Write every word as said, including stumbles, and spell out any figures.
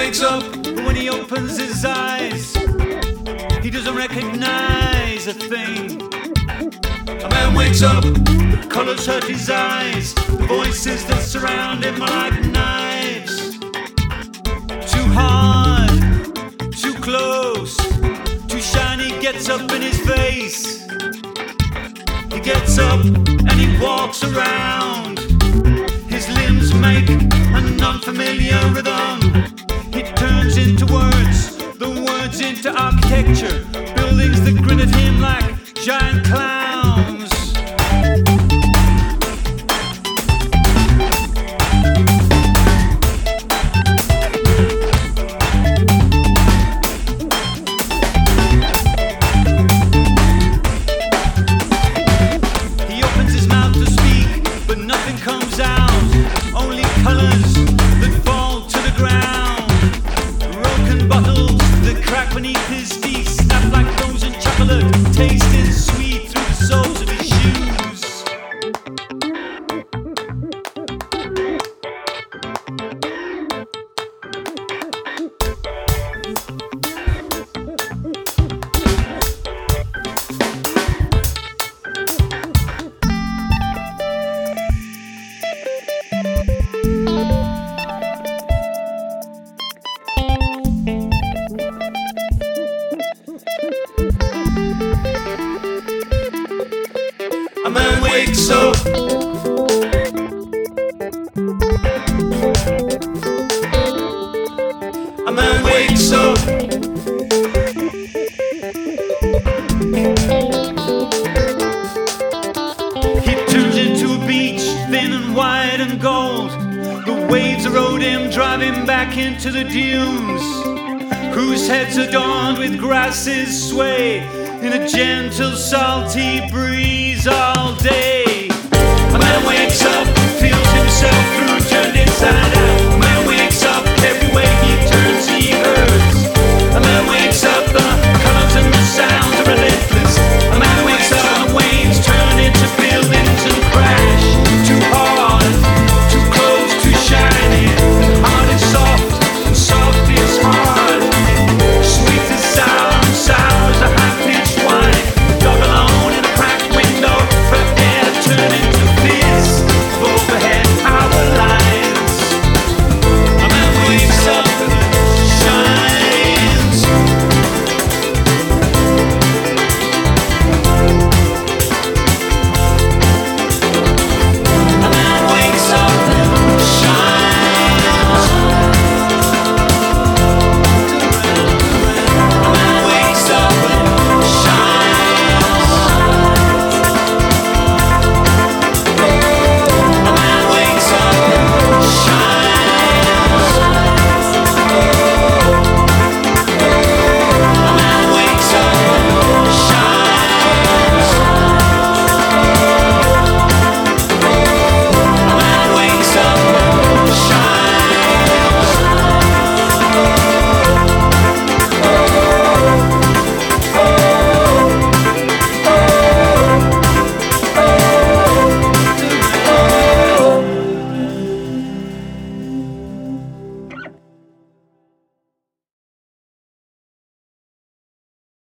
wakes up, but when he opens his eyes, he doesn't recognize a thing. a man wakes up, The colors hurt his eyes, the voices that surround him are like knives. Too hard, too close, too shiny gets up in his face. He gets up and he walks around. His limbs make an unfamiliar rhythm. It turns into words, the words into architecture, buildings that grin at him like giant clowns. He opens his mouth to speak, but nothing comes out, only colors that fall to the ground. Broken bottles that crack beneath his feet snap like frozen chocolate, tasting sweet through the soles of his shoes. a man wakes up, a man wakes up, He turns into a beach, thin and wide and gold. The waves erode him, drive him back into the dunes, whose heads adorned with grasses sway in a gentle, salty breeze all day. a man wakes up, feels himself through, turned inside out.